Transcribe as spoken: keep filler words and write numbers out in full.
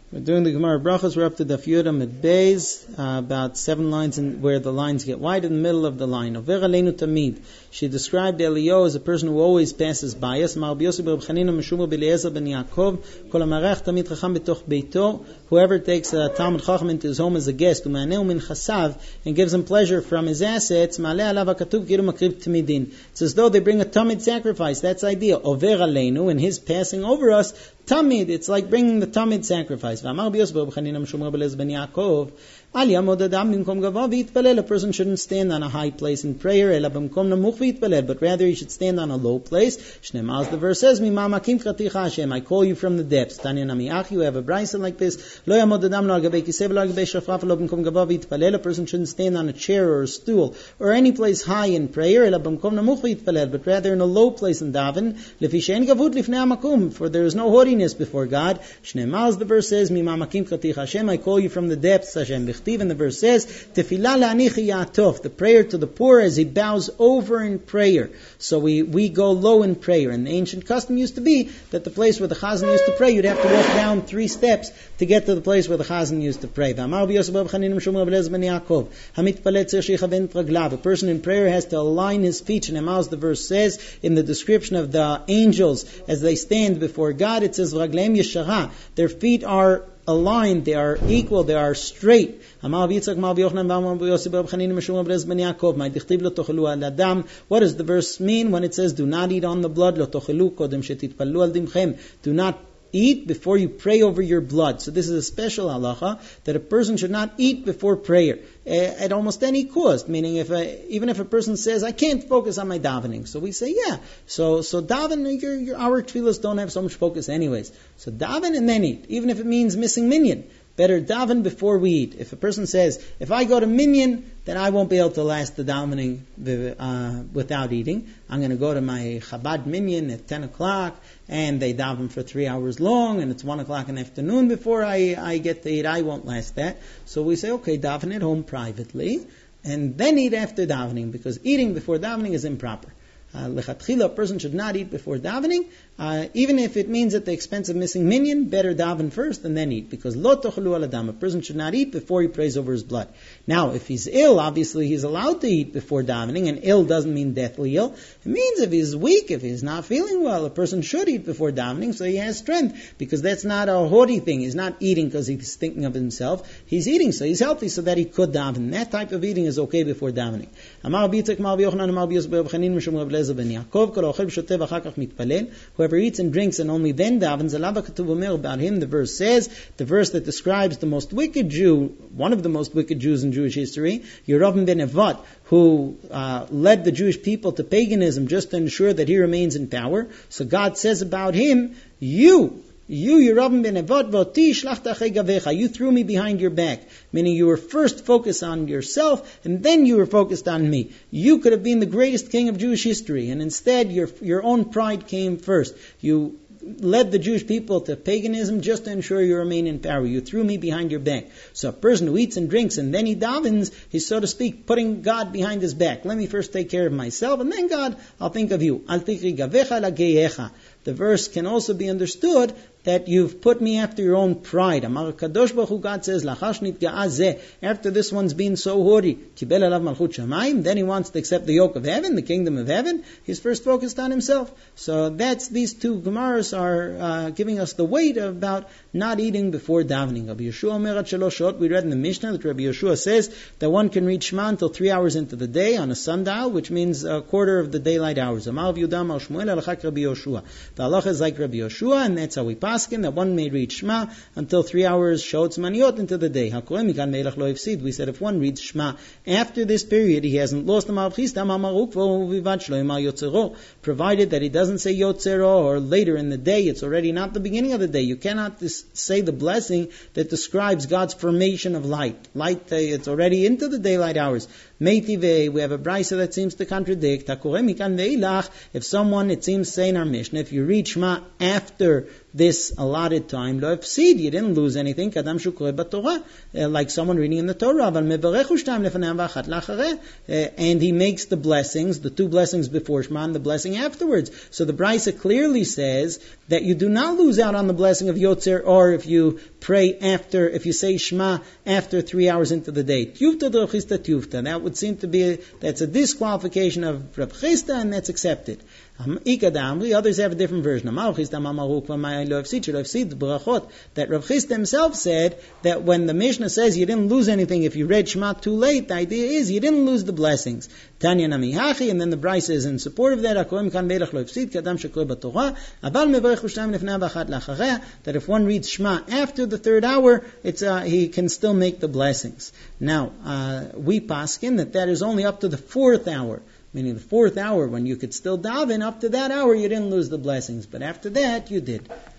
We're doing the Gemara Brachos. We're up to Daf Yud Amud Beis, uh, about seven lines in, where the lines get wide in the middle of the line. Over Aleinu Tamid. She described Eliyahu as a person who always passes by us. Mar B'Yosef Bar Chanina Meshuma B'Eliezer Ben Yaakov. Kol Hamarach Tamid Chacham B'toch Beito. Whoever takes a Talmud Chacham into his home as a guest, U'Ma'aneu Min Chasav, and gives him pleasure from his assets, Ma'aleh Alav HaKatuv Kiru Makriv Tamidin. It's as though they bring a Tamid sacrifice. That's the idea. Over Aleinu, and his passing over us, Tamid, it's like bringing the Tamid sacrifice. V'amar B'Yosef Bar Chanina Meshuma B'Eliezer Ben Yaakov. A person shouldn't stand on a high place in prayer, but rather he should stand on a low place. As the verse says, I call you from the depths. You have a brisa like this. A person shouldn't stand on a chair or a stool or any place high in prayer, but rather in a low place in daven. For there is no haughtiness before God. As the verse says, I call you from the depths. Hashem. And the verse says, Tefillah la'anichi ya'atov, the prayer to the poor as he bows over in prayer. So we, we go low in prayer. And the ancient custom used to be that the place where the chazan used to pray, you'd have to walk down three steps to get to the place where the chazan used to pray. A person in prayer has to align his feet. And as the verse says in the description of the angels as they stand before God, it says, Ragleim yeshara, their feet are aligned, they are equal, they are straight. What does the verse mean when it says, do not eat on the blood? Do not eat before you pray over your blood. So this is a special halacha that a person should not eat before prayer uh, at almost any cost. Meaning, if a, even if a person says, "I can't focus on my davening," so we say, "Yeah." So so daven. Your, your, our tefillas don't have so much focus, anyways. So daven and then eat, even if it means missing minyan. Better daven before we eat. If a person says, if I go to minyan, then I won't be able to last the davening uh, without eating. I'm going to go to my Chabad minyan at ten o'clock, and they daven for three hours long, and it's one o'clock in the afternoon before I, I get to eat. I won't last that. So we say, okay, daven at home privately, and then eat after davening, because eating before davening is improper. Lechatchila, a person should not eat before davening, uh, even if it means at the expense of missing minyan. Better daven first and then eat, because lo tochelu al adam, a person should not eat before he prays over his blood. Now, if he's ill, obviously he's allowed to eat before davening, and ill doesn't mean deathly ill. It means if he's weak, if he's not feeling well, a person should eat before davening so he has strength, because that's not a haughty thing. He's not eating because he's thinking of himself. He's eating so he's healthy so that he could daven. That type of eating is okay before davening. Whoever eats and drinks and only then davens, about him, the verse says, the verse that describes the most wicked Jew, one of the most wicked Jews in Jewish history, Yeravim ben Nevat, who uh, led the Jewish people to paganism just to ensure that he remains in power. So God says about him, you, You, Yeravim ben Nevat, v'oti shlachta achei gavecha. You threw me behind your back. Meaning you were first focused on yourself, and then you were focused on me. You could have been the greatest king of Jewish history, and instead your your own pride came first. You led the Jewish people to paganism just to ensure you remain in power. You threw me behind your back. So a person who eats and drinks and then he davens, he's, so to speak, putting God behind his back. Let me first take care of myself, and then God, I'll think of you. Al tikri gavecha lageyecha. The verse can also be understood that you've put me after your own pride. Amar Kadosh Baruch Hu, God says, Lachash nitga'a zeh. After this one's been so haughty, Kibel alav malchut shamayim, then he wants to accept the yoke of heaven, the kingdom of heaven. He's first focused on himself. So that's, these two Gemaras are uh, giving us the weight about not eating before davening. Rabbi Yeshua Omer at shalosh shot. We read in the Mishnah that Rabbi Yeshua says that one can read Shema until three hours into the day on a sundial, which means a quarter of the daylight hours. Amar Yudam al Shmuel alachak Rabbi Yeshua. The halacha is like Rabbi Yeshua, and that's how we paskin, that one may read Shema until three hours shot maniot into the day. We said if one reads Shema after this period, he hasn't lost the malchista, provided that he doesn't say yotzero or later in the day. It's already not the beginning of the day. You cannot say the blessing that describes God's formation of light. Light, uh, it's already into the daylight hours. Meitive, we have a brisa that seems to contradict. If someone, it seems, say in our Mishnah, if you read Shema after this allotted time, lo efsid, you didn't lose anything. Kadam shukre b'Torah, like someone reading in the Torah. And he makes the blessings, the two blessings before Shema and the blessing afterwards. So the brisa clearly says that you do not lose out on the blessing of Yotzer, or if you pray after, if you say Shema after three hours into the day. Tiyufta de Rav Chisda tiyufta. That would seem to be, a, that's a disqualification of Rav Chisda, and that's accepted. Others have a different version. That Rav Chisda himself said that when the Mishnah says you didn't lose anything if you read Shema too late, the idea is you didn't lose the blessings. Tanya Namihachi, and then the Brisa is in support of that. That if one reads Shema after the third hour, it's uh, he can still make the blessings. Now uh, we paskin that that is only up to the fourth hour. Meaning the fourth hour when you could still daven, up to that hour you didn't lose the blessings. But after that, you did.